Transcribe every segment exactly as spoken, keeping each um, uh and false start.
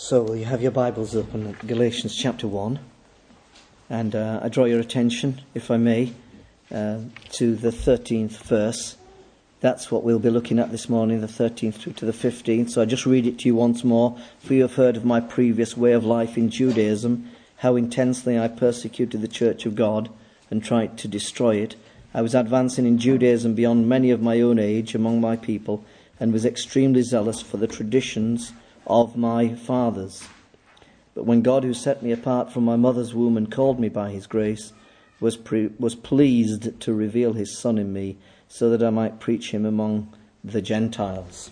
So you have your Bibles open at Galatians chapter one, and uh, I draw your attention, if I may, uh, to the thirteenth verse. That's what we'll be looking at this morning, the thirteenth through to the fifteenth. So I just read it to you once more. For you have heard of my previous way of life in Judaism, how intensely I persecuted the church of God and tried to destroy it. I was advancing in Judaism beyond many of my own age among my people, and was extremely zealous for the traditions of my fathers. But when God, who set me apart from my mother's womb and called me by his grace, was pre- was pleased to reveal his Son in me, so that I might preach him among the Gentiles.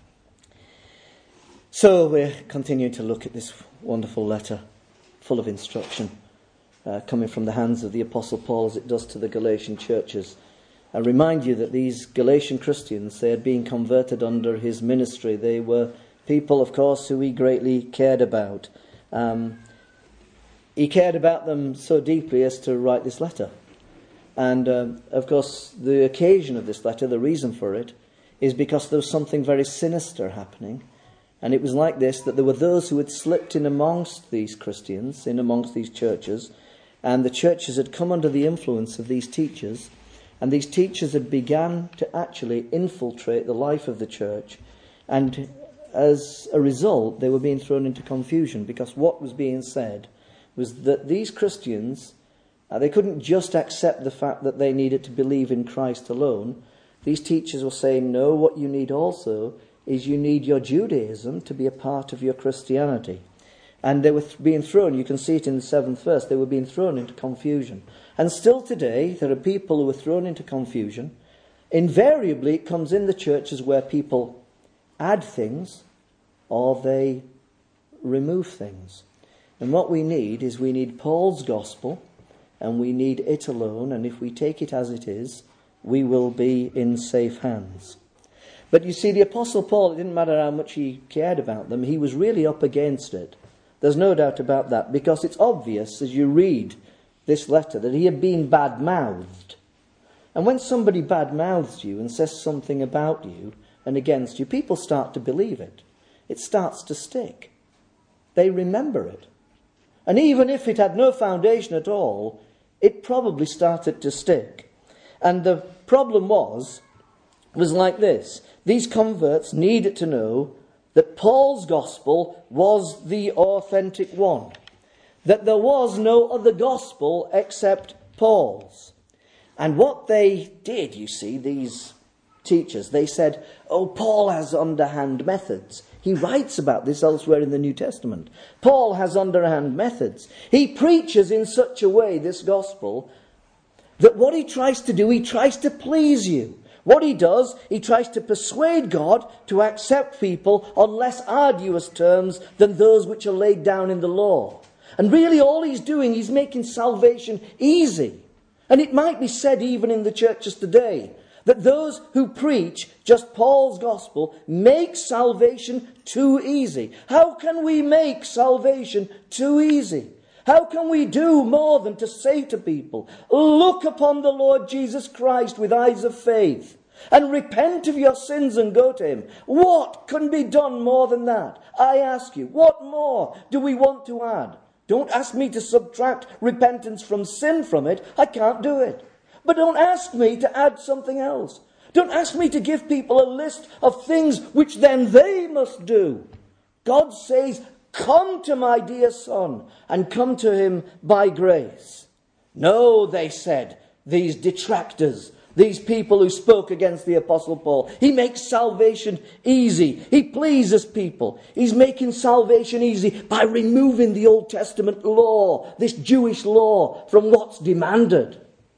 So we're continuing to look at this wonderful letter, full of instruction, uh, coming from the hands of the Apostle Paul as it does to the Galatian churches. I remind you that these Galatian Christians, they had been converted under his ministry. They were people, of course, who he greatly cared about. Um, he cared about them so deeply as to write this letter. And, um, of course, the occasion of this letter, the reason for it, is because there was something very sinister happening. And it was like this, that there were those who had slipped in amongst these Christians, in amongst these churches, and the churches had come under the influence of these teachers, and these teachers had begun to actually infiltrate the life of the church, and as a result, they were being thrown into confusion, because what was being said was that these Christians, uh, they couldn't just accept the fact that they needed to believe in Christ alone. These teachers were saying, no, what you need also is you need your Judaism to be a part of your Christianity. And they were th- being thrown, you can see it in the seventh verse, they were being thrown into confusion. And still today, there are people who are thrown into confusion. Invariably, it comes in the churches where people add things or they remove things. And what we need is we need Paul's gospel, and we need it alone, and if we take it as it is, we will be in safe hands. But you see, the Apostle Paul, it didn't matter how much he cared about them, he was really up against it. There's no doubt about that, because it's obvious as you read this letter that he had been bad-mouthed. And when somebody bad-mouths you and says something about you and against you, people start to believe it. It starts to stick. They remember it. And even if it had no foundation at all, it probably started to stick. And the problem was, was like this. These converts needed to know that Paul's gospel was the authentic one. That there was no other gospel except Paul's. And what they did, you see, these teachers, they said, oh, Paul has underhand methods. He writes about this elsewhere in the New Testament. Paul has underhand methods. He preaches in such a way, this gospel, that what he tries to do, he tries to please you. What he does, he tries to persuade God to accept people on less arduous terms than those which are laid down in the law. And really all he's doing, he's making salvation easy. And it might be said even in the churches today, that those who preach just Paul's gospel make salvation too easy. How can we make salvation too easy? How can we do more than to say to people, look upon the Lord Jesus Christ with eyes of faith and repent of your sins and go to him? What can be done more than that? I ask you, what more do we want to add? Don't ask me to subtract repentance from sin from it. I can't do it. But don't ask me to add something else. Don't ask me to give people a list of things which then they must do. God says, come to my dear son and come to him by grace. No, they said, these detractors, these people who spoke against the Apostle Paul. He makes salvation easy. He pleases people. He's making salvation easy by removing the Old Testament law, this Jewish law, from what's demanded.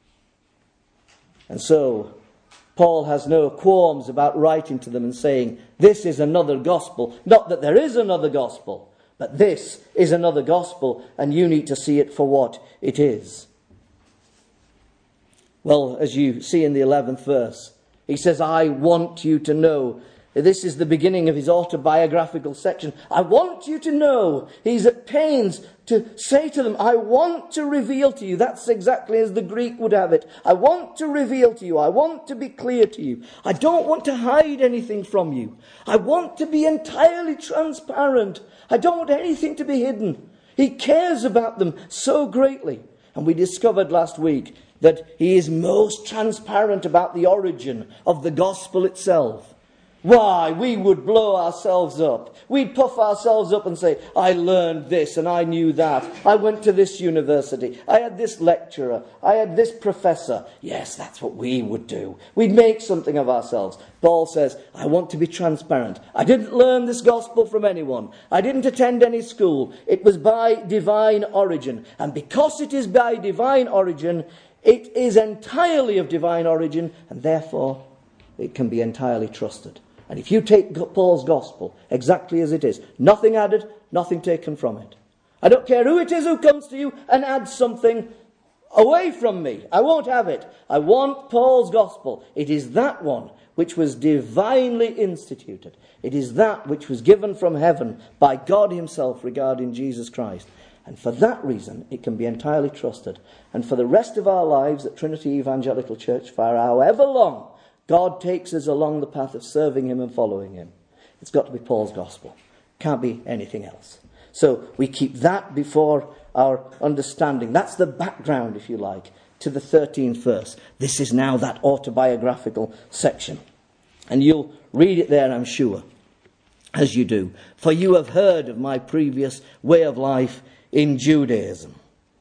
And so, Paul has no qualms about writing to them and saying, this is another gospel. Not that there is another gospel, but this is another gospel, and you need to see it for what it is. Well, as you see in the eleventh verse, he says, I want you to know This is the beginning of his autobiographical section. I want you to know, he's at pains to say to them, I want to reveal to you. That's exactly as the Greek would have it. I want to reveal to you. I want to be clear to you. I don't want to hide anything from you. I want to be entirely transparent. I don't want anything to be hidden. He cares about them so greatly. And we discovered last week that he is most transparent about the origin of the gospel itself. Why, we would blow ourselves up. We'd puff ourselves up and say, I learned this and I knew that. I went to this university. I had this lecturer. I had this professor. Yes, that's what we would do. We'd make something of ourselves. Paul says, I want to be transparent. I didn't learn this gospel from anyone. I didn't attend any school. It was by divine origin. And because it is by divine origin, it is entirely of divine origin, and therefore it can be entirely trusted. And if you take Paul's gospel exactly as it is, nothing added, nothing taken from it. I don't care who it is who comes to you and adds something away from me. I won't have it. I want Paul's gospel. It is that one which was divinely instituted. It is that which was given from heaven by God himself regarding Jesus Christ. And for that reason, it can be entirely trusted. And for the rest of our lives at Trinity Evangelical Church, for however long God takes us along the path of serving him and following him, it's got to be Paul's gospel. Can't be anything else. So we keep that before our understanding. That's the background, if you like, to the thirteenth verse. This is now that autobiographical section. And you'll read it there, I'm sure, as you do. For you have heard of my previous way of life in Judaism.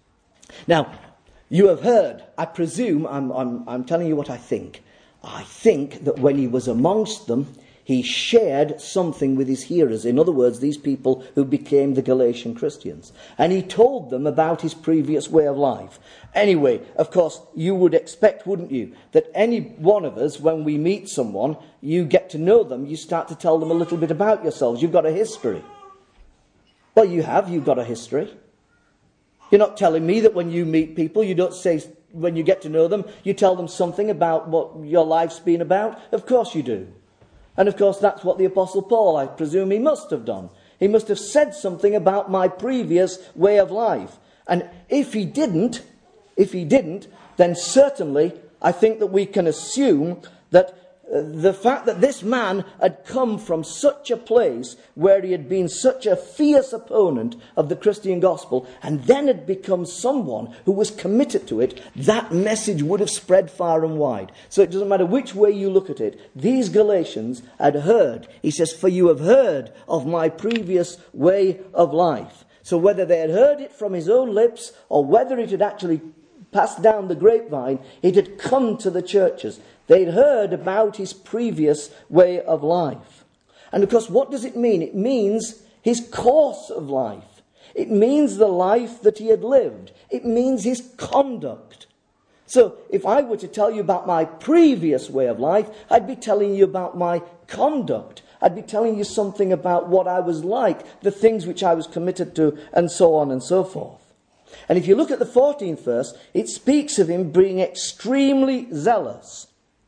Now, you have heard, I presume, I'm, I'm, I'm telling you what I think. I think that when he was amongst them, he shared something with his hearers. In other words, these people who became the Galatian Christians. And he told them about his previous way of life. Anyway, of course, you would expect, wouldn't you, that any one of us, when we meet someone, you get to know them, you start to tell them a little bit about yourselves. You've got a history. Well, you have. You've got a history. You're not telling me that when you meet people, you don't say, when you get to know them, you tell them something about what your life's been about? Of course you do. And of course that's what the Apostle Paul, I presume he must have done. He must have said something about my previous way of life. And if he didn't, if he didn't, then certainly I think that we can assume that the fact that this man had come from such a place where he had been such a fierce opponent of the Christian gospel and then had become someone who was committed to it, that message would have spread far and wide. So it doesn't matter which way you look at it. These Galatians had heard. He says, for you have heard of my previous way of life. So whether they had heard it from his own lips or whether it had actually passed down the grapevine, it had come to the churches. They'd heard about his previous way of life. And of course, what does it mean? It means his course of life. It means the life that he had lived. It means his conduct. So if I were to tell you about my previous way of life, I'd be telling you about my conduct. I'd be telling you something about what I was like, the things which I was committed to, and so on and so forth. And if you look at the fourteenth verse, it speaks of him being extremely zealous.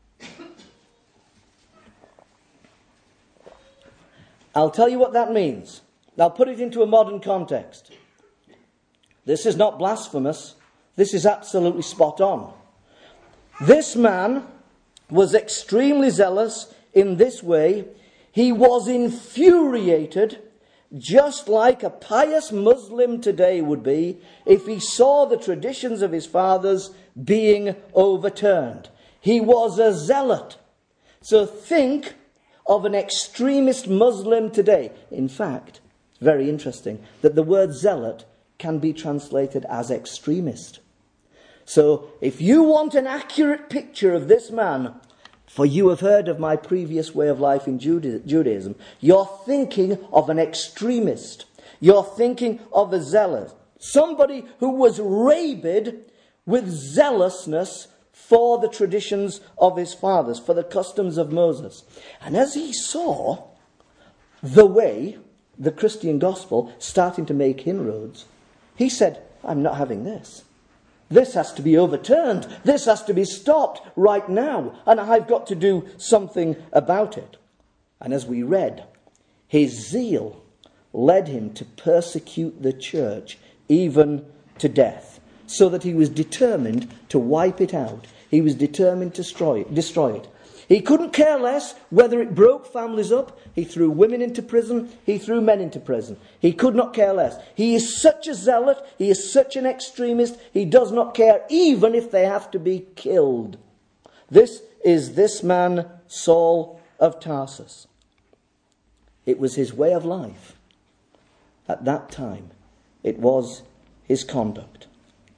I'll tell you what that means. I'll put it into a modern context. This is not blasphemous. This is absolutely spot on. This man was extremely zealous in this way. He was infuriated, just like a pious Muslim today would be, if he saw the traditions of his fathers being overturned. He was a zealot. So think of an extremist Muslim today. In fact, it's very interesting that the word zealot can be translated as extremist. So if you want an accurate picture of this man, for you have heard of my previous way of life in Judaism, you're thinking of an extremist. You're thinking of a zealot. Somebody who was rabid with zealousness for the traditions of his fathers, for the customs of Moses. And as he saw the way, the Christian gospel, starting to make inroads, he said, I'm not having this. This has to be overturned. This has to be stopped right now. And I've got to do something about it. And as we read, his zeal led him to persecute the church even to death, so that he was determined to wipe it out. He was determined to destroy it. Destroy it. He couldn't care less whether it broke families up. He threw women into prison. He threw men into prison. He could not care less. He is such a zealot. He is such an extremist. He does not care even if they have to be killed. This is this man, Saul of Tarsus. It was his way of life. At that time, it was his conduct.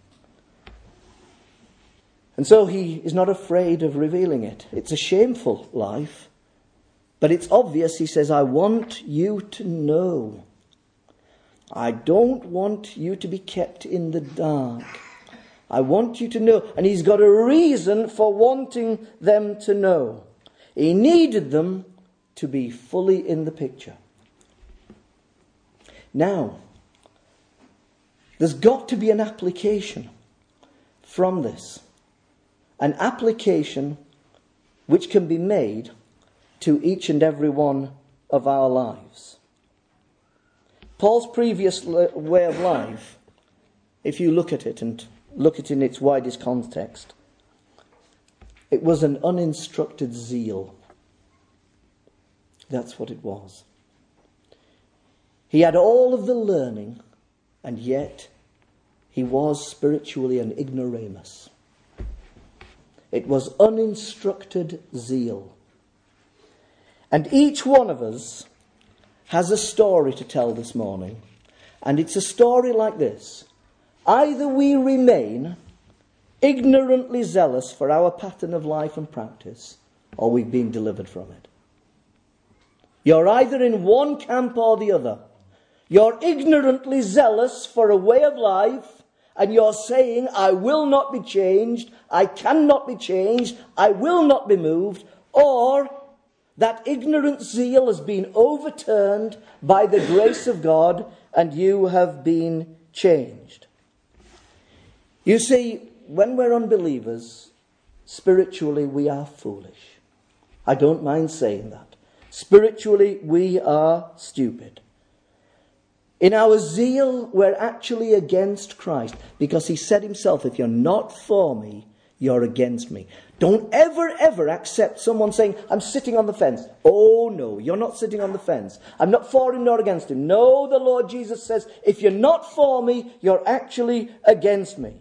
And so he is not afraid of revealing it. It's a shameful life, but it's obvious. He says, I want you to know. I don't want you to be kept in the dark. I want you to know. And he's got a reason for wanting them to know. He needed them to be fully in the picture. Now, there's got to be an application from this. An application which can be made to each and every one of our lives. Paul's previous way of life, if you look at it and look at it in its widest context, it was an uninstructed zeal. That's what it was. He had all of the learning, and yet he was spiritually an ignoramus. It was uninstructed zeal. And each one of us has a story to tell this morning. And it's a story like this. Either we remain ignorantly zealous for our pattern of life and practice, or we've been delivered from it. You're either in one camp or the other. You're ignorantly zealous for a way of life, and you're saying, I will not be changed, I cannot be changed, I will not be moved, or that ignorant zeal has been overturned by the grace of God and you have been changed. You see, when we're unbelievers, spiritually we are foolish. I don't mind saying that. Spiritually we are stupid. In our zeal, we're actually against Christ, because he said himself, if you're not for me, you're against me. Don't ever, ever accept someone saying, I'm sitting on the fence. Oh no, you're not sitting on the fence. I'm not for him nor against him. No, the Lord Jesus says, if you're not for me, you're actually against me.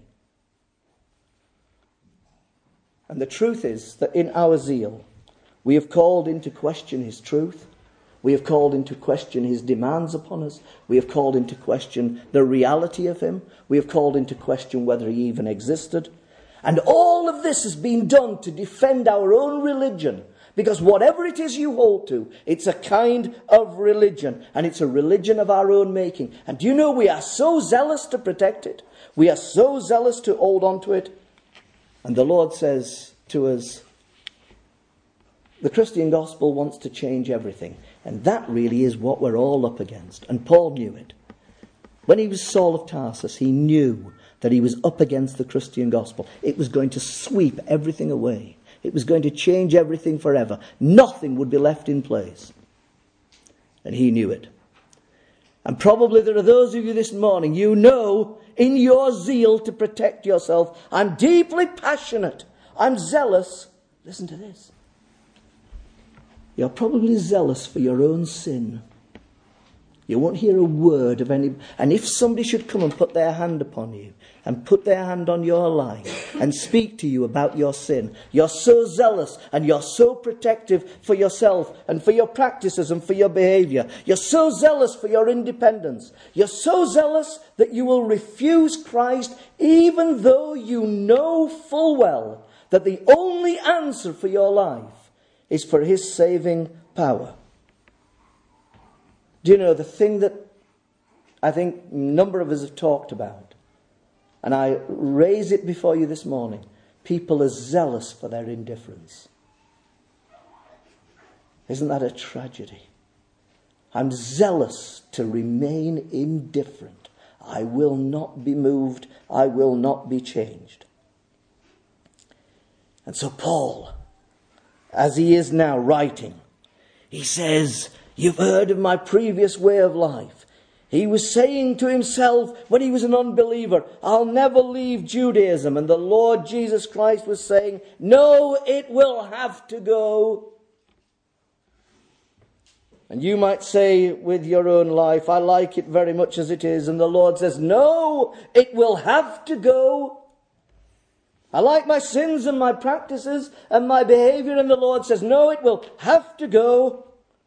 And the truth is that in our zeal, we have called into question his truth. We have called into question his demands upon us. We have called into question the reality of him. We have called into question whether he even existed. And all of this has been done to defend our own religion. Because whatever it is you hold to, it's a kind of religion. And it's a religion of our own making. And do you know, we are so zealous to protect it. We are so zealous to hold on to it. And the Lord says to us, the Christian gospel wants to change everything. And that really is what we're all up against. And Paul knew it. When he was Saul of Tarsus, he knew that he was up against the Christian gospel. It was going to sweep everything away. It was going to change everything forever. Nothing would be left in place. And he knew it. And probably there are those of you this morning, you know, in your zeal to protect yourself, I'm deeply passionate. I'm zealous. Listen to this. You're probably zealous for your own sin. You won't hear a word of any... And if somebody should come and put their hand upon you and put their hand on your life and speak to you about your sin, you're so zealous and you're so protective for yourself and for your practices and for your behavior. You're so zealous for your independence. You're so zealous that you will refuse Christ even though you know full well that the only answer for your life is for his saving power. Do you know, the thing that I think a number of us have talked about, and I raise it before you this morning, people are zealous for their indifference. Isn't that a tragedy? I'm zealous to remain indifferent. I will not be moved. I will not be changed. And so Paul, as he is now writing, He says, you've heard of my previous way of life. He was saying to himself when he was an unbeliever, I'll never leave Judaism. And the Lord Jesus Christ was saying, no, it will have to go. And you might say with your own life, I like it very much as it is. And the Lord says, no, it will have to go. I like my sins and my practices and my behavior. And the Lord says, no, it will have to go.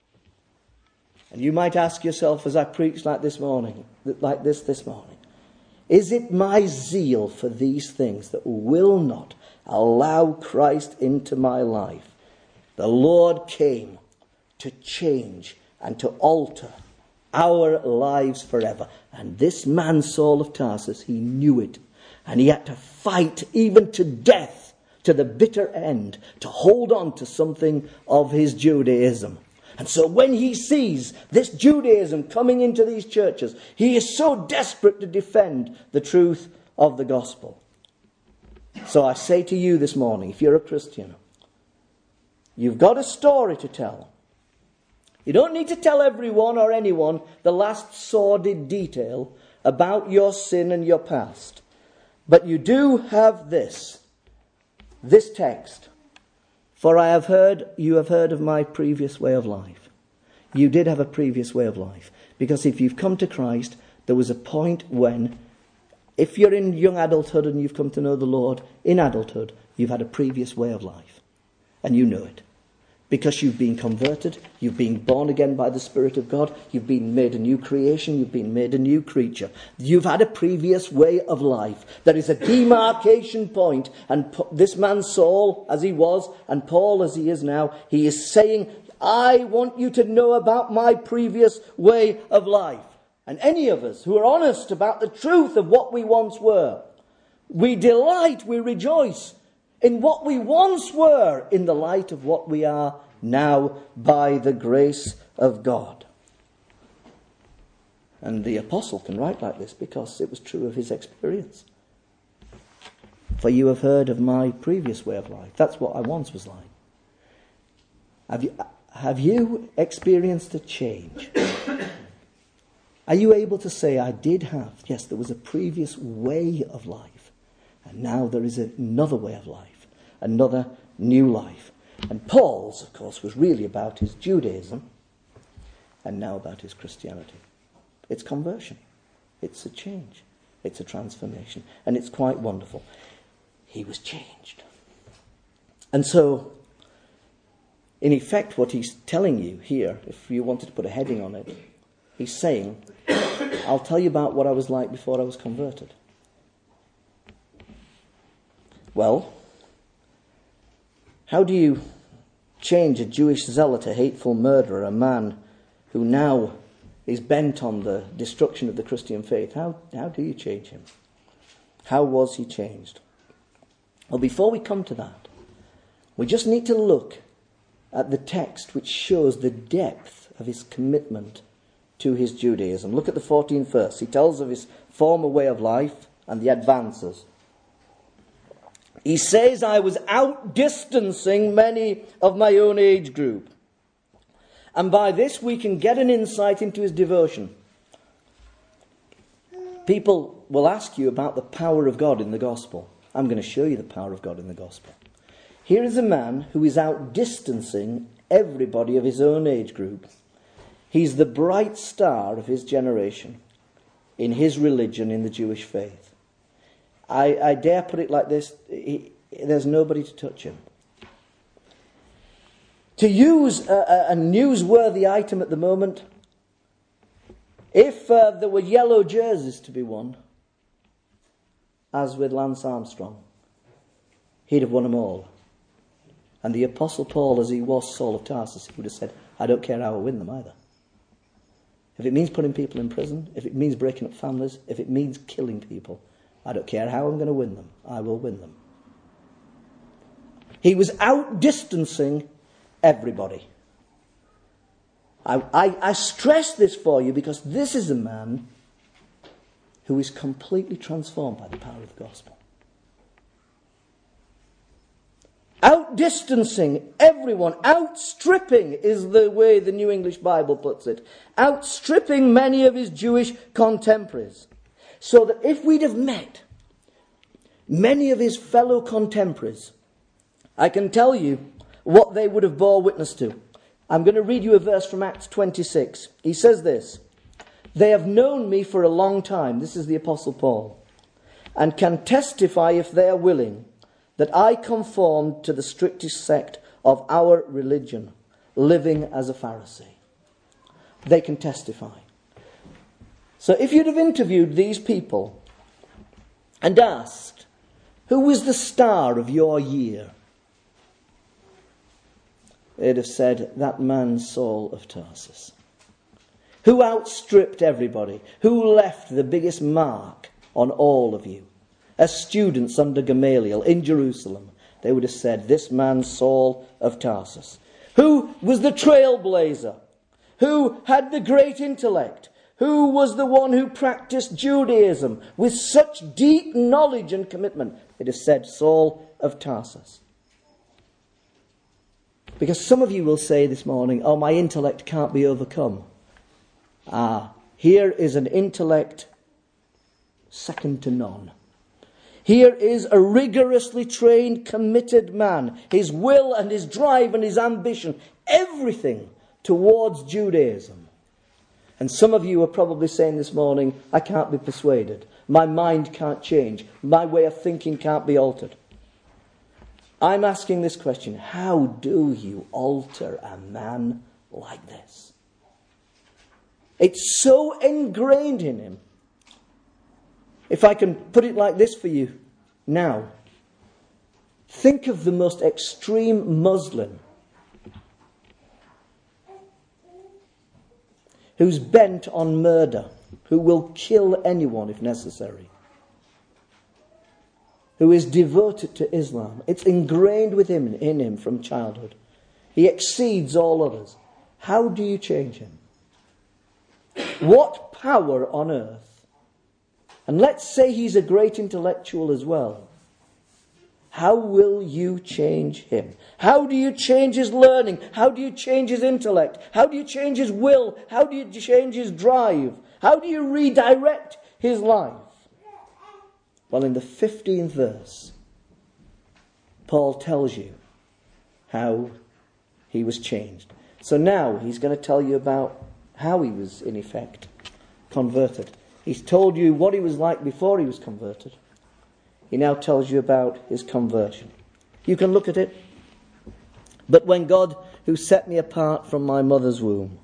And you might ask yourself as I preach like this morning, like this this morning, is it my zeal for these things that will not allow Christ into my life? The Lord came to change and to alter our lives forever. And this man, Saul of Tarsus, he knew it. And he had to fight even to death, to the bitter end, to hold on to something of his Judaism. And so when he sees this Judaism coming into these churches, he is so desperate to defend the truth of the gospel. So I say to you this morning, if you're a Christian, you've got a story to tell. You don't need to tell everyone or anyone the last sordid detail about your sin and your past. But you do have this, this text. For I have heard, you have heard of my previous way of life. You did have a previous way of life. Because if you've come to Christ, there was a point when, if you're in young adulthood and you've come to know the Lord, in adulthood, you've had a previous way of life. And you know it. Because you've been converted, you've been born again by the Spirit of God, you've been made a new creation, you've been made a new creature. You've had a previous way of life. There is a demarcation point, and this man Saul, as he was, and Paul as he is now, he is saying, I want you to know about my previous way of life. And any of us who are honest about the truth of what we once were, we delight, we rejoice in what we once were in the light of what we are now by the grace of God. And the apostle can write like this because it was true of his experience. For you have heard of my previous way of life. That's what I once was like. Have you, have you experienced a change? Are you able to say, I did have, yes, there was a previous way of life, and now there is another way of life, another new life. And Paul's, of course, was really about his Judaism, and now about his Christianity. It's conversion. It's a change. It's a transformation. And it's quite wonderful. He was changed. And so, in effect, what he's telling you here, if you wanted to put a heading on it, he's saying, I'll tell you about what I was like before I was converted. Well, how do you change a Jewish zealot, a hateful murderer, a man who now is bent on the destruction of the Christian faith? How, how do you change him? How was he changed? Well, before we come to that, we just need to look at the text which shows the depth of his commitment to his Judaism. Look at the fourteenth verse. He tells of his former way of life and the advances. He says, I was outdistancing many of my own age group. And by this we can get an insight into his devotion. People will ask you about the power of God in the gospel. I'm going to show you the power of God in the gospel. Here is a man who is outdistancing everybody of his own age group. He's the bright star of his generation in his religion, in the Jewish faith. I, I dare put it like this, he, there's nobody to touch him. To use a, a newsworthy item at the moment, if uh, there were yellow jerseys to be won, as with Lance Armstrong, he'd have won them all. And the Apostle Paul, as he was Saul of Tarsus, he would have said, I don't care how I win them either. If it means putting people in prison, if it means breaking up families, if it means killing people, I don't care how I'm going to win them. I will win them. He was outdistancing everybody. I, I, I stress this for you because this is a man who is completely transformed by the power of the gospel. outdistancing everyone, outstripping is the way the New English Bible puts it, outstripping many of his Jewish contemporaries. So that if we'd have met many of his fellow contemporaries, I can tell you what they would have bore witness to. I'm going to read you a verse from Acts twenty-six. He says this, "They have known me for a long time," this is the Apostle Paul, "and can testify, if they are willing, that I conformed to the strictest sect of our religion, living as a Pharisee." They can testify. So if you'd have interviewed these people and asked, who was the star of your year? They'd have said, that man Saul of Tarsus. Who outstripped everybody? Who left the biggest mark on all of you? As students under Gamaliel in Jerusalem, they would have said, this man Saul of Tarsus. Who was the trailblazer? Who had the great intellect? Who was the one who practiced Judaism with such deep knowledge and commitment? They'd have said, Saul of Tarsus. Because some of you will say this morning, oh, my intellect can't be overcome. Ah, here is an intellect second to none. Here is a rigorously trained, committed man. His will and his drive and his ambition, everything towards Judaism. And some of you are probably saying this morning, I can't be persuaded. My mind can't change. My way of thinking can't be altered. I'm asking this question, how do you alter a man like this? It's so ingrained in him. If I can put it like this for you now, think of the most extreme Muslim who's bent on murder, who will kill anyone if necessary, who is devoted to Islam. It's ingrained with him, in him from childhood. He exceeds all others. How do you change him? What power on earth? And let's say he's a great intellectual as well. How will you change him? How do you change his learning? How do you change his intellect? How do you change his will? How do you change his drive? How do you redirect his life? Well, in the fifteenth verse, Paul tells you how he was changed. So now he's going to tell you about how he was, in effect, converted. He's told you what he was like before he was converted. He now tells you about his conversion. You can look at it. But when God, who set me apart from my mother's womb.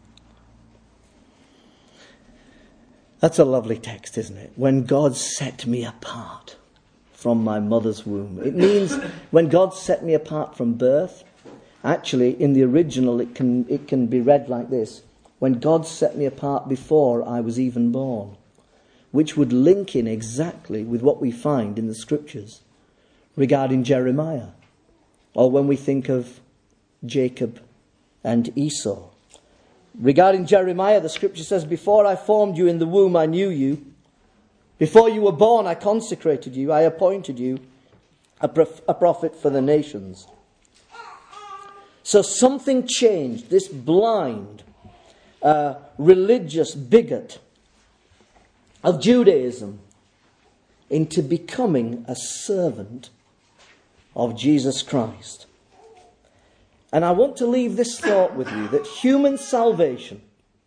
That's a lovely text, isn't it? When God set me apart from my mother's womb. It means when God set me apart from birth. Actually, in the original, it can, it can be read like this. When God set me apart before I was even born. Which would link in exactly with what we find in the scriptures regarding Jeremiah. Or when we think of Jacob and Esau. Regarding Jeremiah, the scripture says, before I formed you in the womb, I knew you. Before you were born, I consecrated you. I appointed you a, prof- a prophet for the nations. So something changed. This blind, uh, religious bigot of Judaism into becoming a servant of Jesus Christ. And I want to leave this thought with you, that human salvation,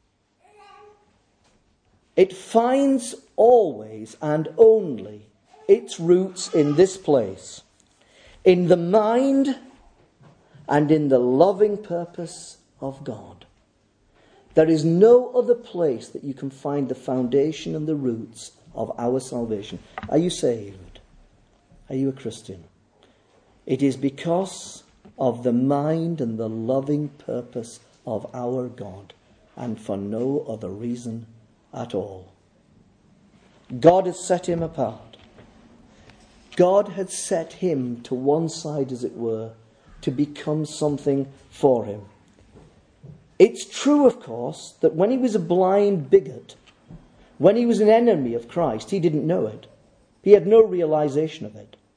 it finds always and only its roots in this place, in the mind and in the loving purpose of God. There is no other place that you can find the foundation and the roots of our salvation. Are you saved? Are you a Christian? It is because of the mind and the loving purpose of our God, and for no other reason at all. God had set him apart. God had set him to one side, as it were, to become something for him. It's true, of course, that when he was a blind bigot, when he was an enemy of Christ, he didn't know it. He had no realization of it.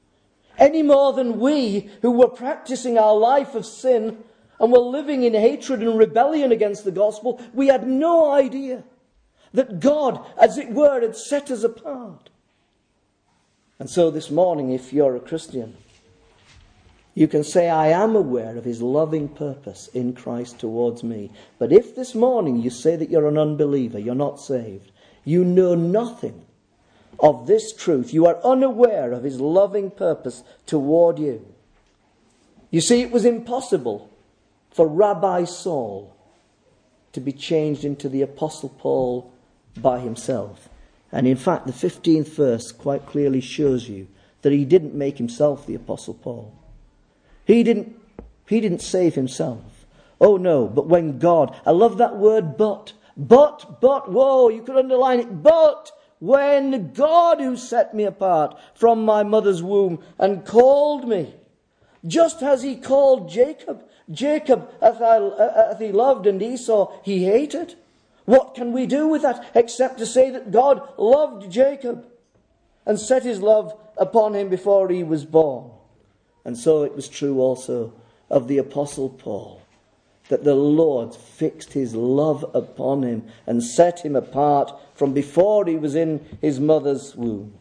Any more than we who were practicing our life of sin and were living in hatred and rebellion against the gospel, we had no idea that God, as it were, had set us apart. And so this morning, if you're a Christian, you can say, I am aware of his loving purpose in Christ towards me. But if this morning you say that you're an unbeliever, you're not saved, you know nothing of this truth, you are unaware of his loving purpose toward you. You see, it was impossible for Rabbi Saul to be changed into the Apostle Paul by himself. And in fact, the fifteenth verse quite clearly shows you that he didn't make himself the Apostle Paul. He didn't, he didn't save himself. Oh no, but when God, I love that word but, but, but, whoa, you could underline it, but when God who set me apart from my mother's womb and called me, just as he called Jacob, Jacob hath he loved and Esau he hated. What can we do with that except to say that God loved Jacob and set his love upon him before he was born? And so it was true also of the Apostle Paul, that the Lord fixed his love upon him and set him apart from before he was in his mother's womb.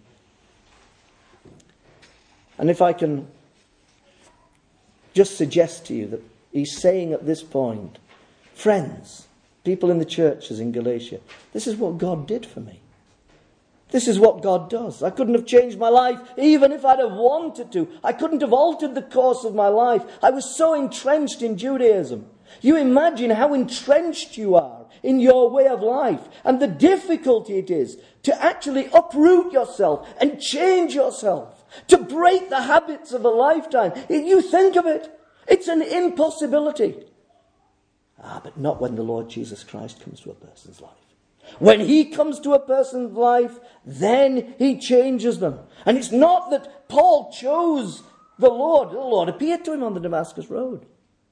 And if I can just suggest to you that he's saying at this point, friends, people in the churches in Galatia, this is what God did for me. This is what God does. I couldn't have changed my life even if I'd have wanted to. I couldn't have altered the course of my life. I was so entrenched in Judaism. You imagine how entrenched you are in your way of life and the difficulty it is to actually uproot yourself and change yourself, to break the habits of a lifetime. You think of it. It's an impossibility. Ah, but not when the Lord Jesus Christ comes to a person's life. When he comes to a person's life, then he changes them. And it's not that Paul chose the Lord. The Lord appeared to him on the Damascus Road.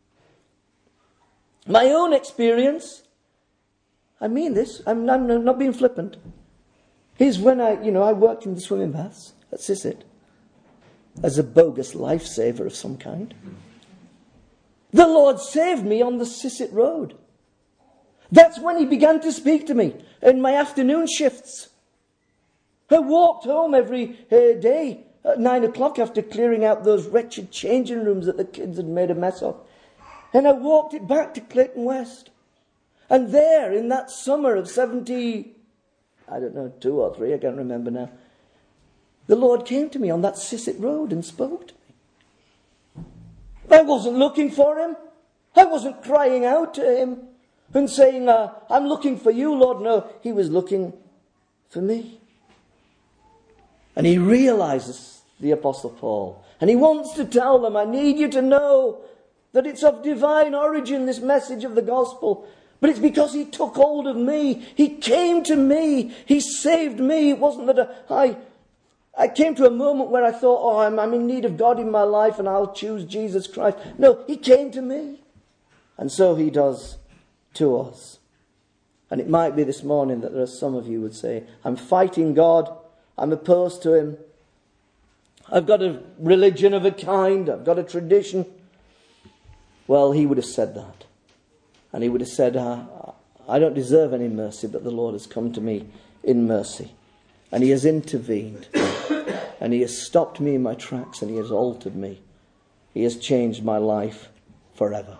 My own experience, I mean this, I'm, I'm not being flippant, is when I, you know, I worked in the swimming baths at Sissit as a bogus lifesaver of some kind. The Lord saved me on the Sissit Road. That's when he began to speak to me in my afternoon shifts. I walked home every uh, day at nine o'clock after clearing out those wretched changing rooms that the kids had made a mess of. And I walked it back to Clayton West. And there, in that summer of seventy, I don't know, two or three, I can't remember now, the Lord came to me on that Sissit Road and spoke to me. I wasn't looking for him. I wasn't crying out to him and saying, uh, I'm looking for you, Lord. No, he was looking for me. And he realizes, the Apostle Paul, and he wants to tell them, I need you to know that it's of divine origin, this message of the gospel. But it's because he took hold of me. He came to me. He saved me. It wasn't that I, I came to a moment where I thought, oh, I'm, I'm in need of God in my life and I'll choose Jesus Christ. No, he came to me. And so he does to us. And it might be this morning that there are some of you who would say, I'm fighting God. I'm opposed to him. I've got a religion of a kind. I've got a tradition. Well, he would have said that. And he would have said, uh, I don't deserve any mercy, but the Lord has come to me in mercy. And he has intervened. And he has stopped me in my tracks and he has altered me. He has changed my life forever.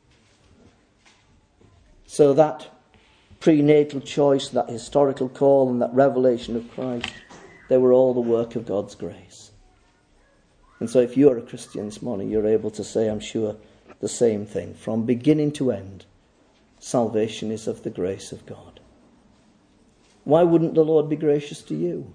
So that prenatal choice, that historical call and that revelation of Christ, they were all the work of God's grace. And so if you're a Christian this morning, you're able to say, I'm sure, the same thing. From beginning to end, salvation is of the grace of God. Why wouldn't the Lord be gracious to you?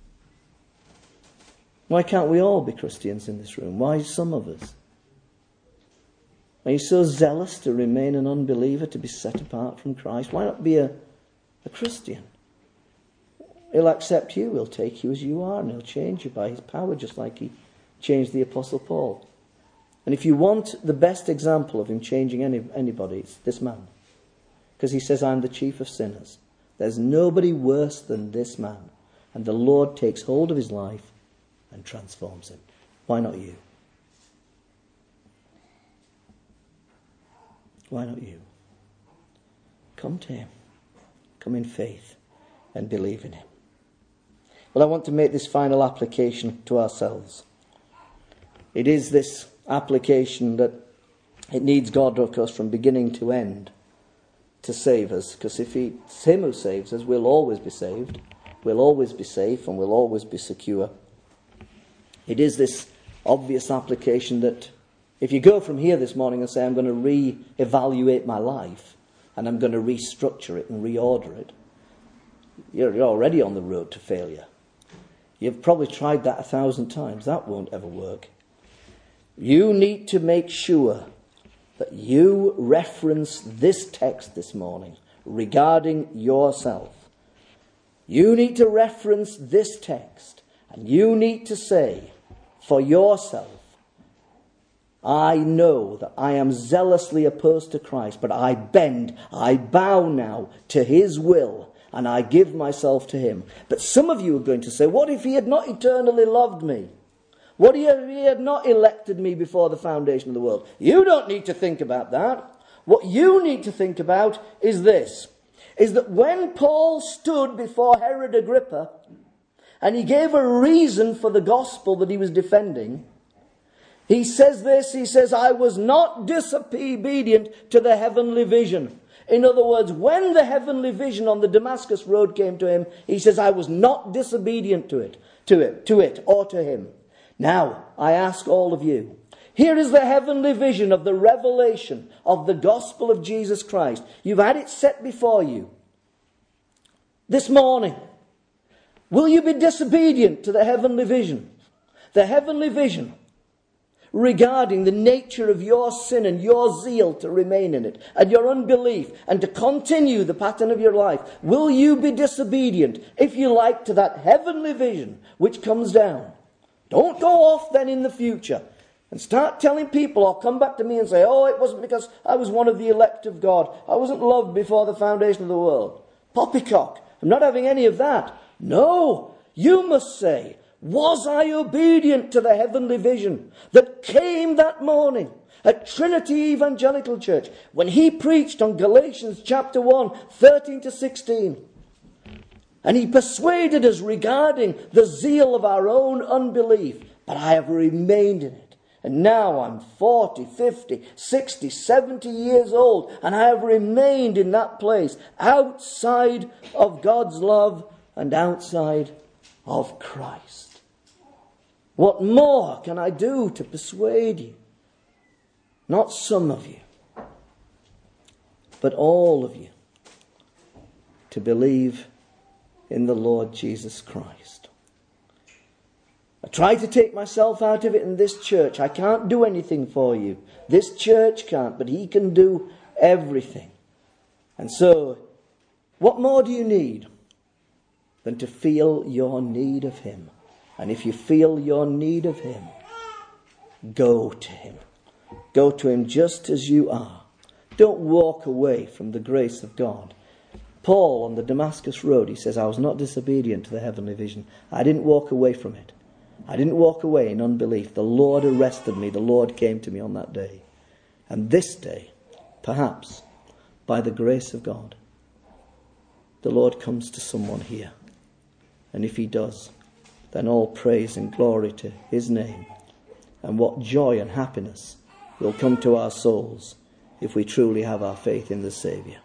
Why can't we all be Christians in this room? Why some of us? Are you so zealous to remain an unbeliever, to be set apart from Christ? Why not be a, a Christian? He'll accept you, he'll take you as you are, and he'll change you by his power, just like he changed the Apostle Paul. And if you want the best example of him changing any, anybody, it's this man. Because he says, I'm the chief of sinners. There's nobody worse than this man. And the Lord takes hold of his life and transforms him. Why not you? Why not you? Come to him. Come in faith and believe in him. Well, I want to make this final application to ourselves. It is this application that it needs God, of course, from beginning to end to save us. Because if it's him who saves us, we'll always be saved. We'll always be safe and we'll always be secure. It is this obvious application that if you go from here this morning and say, I'm going to re-evaluate my life and I'm going to restructure it and reorder it, you're already on the road to failure. You've probably tried that a thousand times. That won't ever work. You need to make sure that you reference this text this morning regarding yourself. You need to reference this text and you need to say for yourself, I know that I am zealously opposed to Christ, but I bend, I bow now to his will, and I give myself to him. But some of you are going to say, what if he had not eternally loved me? What if he had not elected me before the foundation of the world? You don't need to think about that. What you need to think about is this, is that when Paul stood before Herod Agrippa, and he gave a reason for the gospel that he was defending, he says this, he says, I was not disobedient to the heavenly vision. In other words, when the heavenly vision on the Damascus road came to him, he says, I was not disobedient to it, to it, to it, or to him. Now, I ask all of you, here is the heavenly vision of the revelation of the gospel of Jesus Christ. You've had it set before you this morning. Will you be disobedient to the heavenly vision? The heavenly vision regarding the nature of your sin and your zeal to remain in it and your unbelief and to continue the pattern of your life. Will you be disobedient, if you like, to that heavenly vision which comes down? Don't go off then in the future and start telling people or come back to me and say, oh, it wasn't because I was one of the elect of God. I wasn't loved before the foundation of the world. Poppycock. I'm not having any of that. No, you must say, was I obedient to the heavenly vision that came that morning at Trinity Evangelical Church when he preached on Galatians chapter one, thirteen to sixteen? And he persuaded us regarding the zeal of our own unbelief. But I have remained in it. And now I'm forty, fifty, sixty, seventy years old. And I have remained in that place outside of God's love and outside of Christ. What more can I do to persuade you? Not some of you, but all of you, to believe in the Lord Jesus Christ. I try to take myself out of it in this church. I can't do anything for you. This church can't, but he can do everything. And so, what more do you need than to feel your need of him? And if you feel your need of him, go to him. Go to him just as you are. Don't walk away from the grace of God. Paul on the Damascus road, he says, I was not disobedient to the heavenly vision. I didn't walk away from it. I didn't walk away in unbelief. The Lord arrested me. The Lord came to me on that day. And this day, perhaps, by the grace of God, the Lord comes to someone here. And if he does, then all praise and glory to his name. And what joy and happiness will come to our souls if we truly have our faith in the Saviour.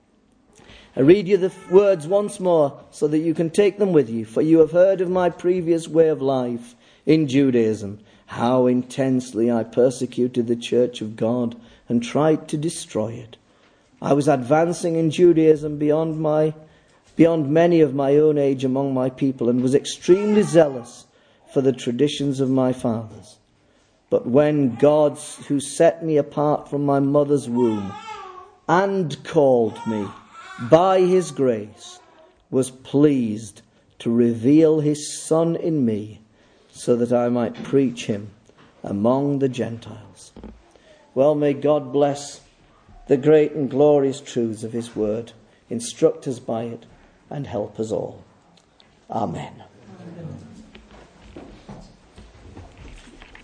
I read you the words once more so that you can take them with you. For you have heard of my previous way of life in Judaism, how intensely I persecuted the church of God and tried to destroy it. I was advancing in Judaism beyond my beyond many of my own age among my people, and was extremely zealous for the traditions of my fathers. But when God, who set me apart from my mother's womb and called me by his grace, was pleased to reveal his Son in me, so that I might preach him among the Gentiles. Well, may God bless the great and glorious truths of his word, instruct us by it, and help us all. Amen. Amen.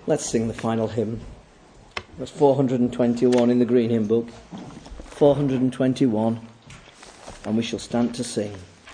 Let's sing the final hymn. That's four hundred twenty-one in the Green Hymn Book. four hundred twenty-one. And we shall stand to sing.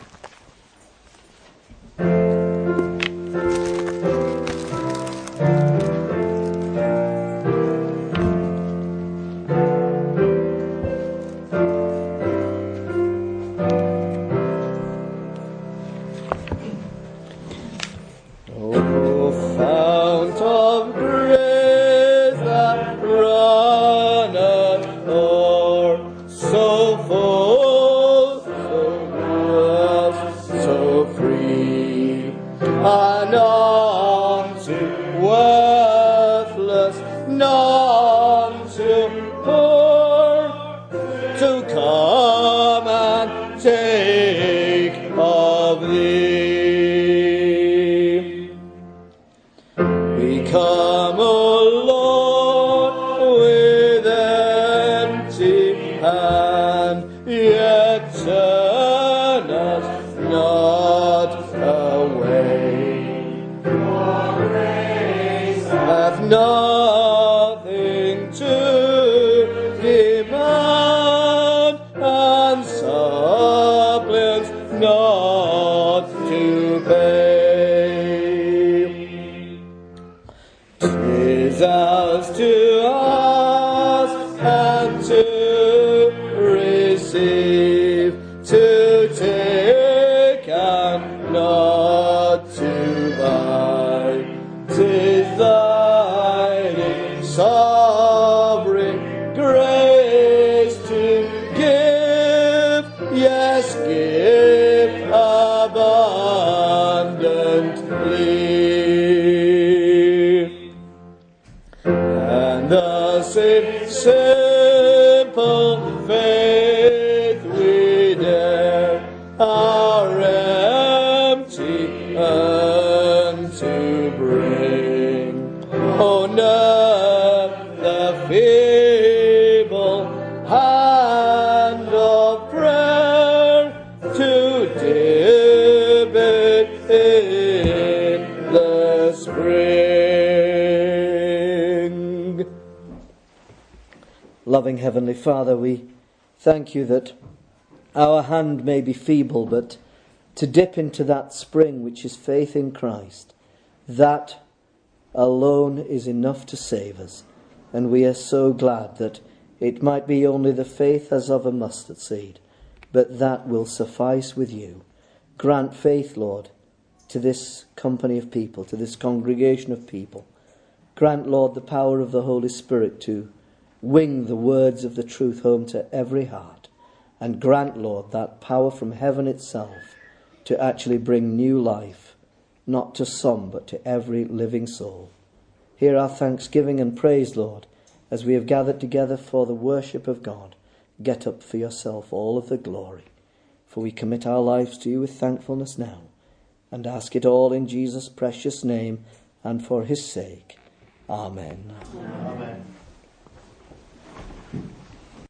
Loving Heavenly Father, we thank you that our hand may be feeble, but to dip into that spring which is faith in Christ, that alone is enough to save us. And we are so glad that it might be only the faith as of a mustard seed, but that will suffice with you. Grant faith, Lord, to this company of people, to this congregation of people. Grant, Lord, the power of the Holy Spirit to wing the words of the truth home to every heart. And grant, Lord, that power from heaven itself to actually bring new life, not to some, but to every living soul. Hear our thanksgiving and praise, Lord, as we have gathered together for the worship of God. Get up for yourself all of the glory. For we commit our lives to you with thankfulness now, and ask it all in Jesus' precious name and for his sake. Amen. Amen.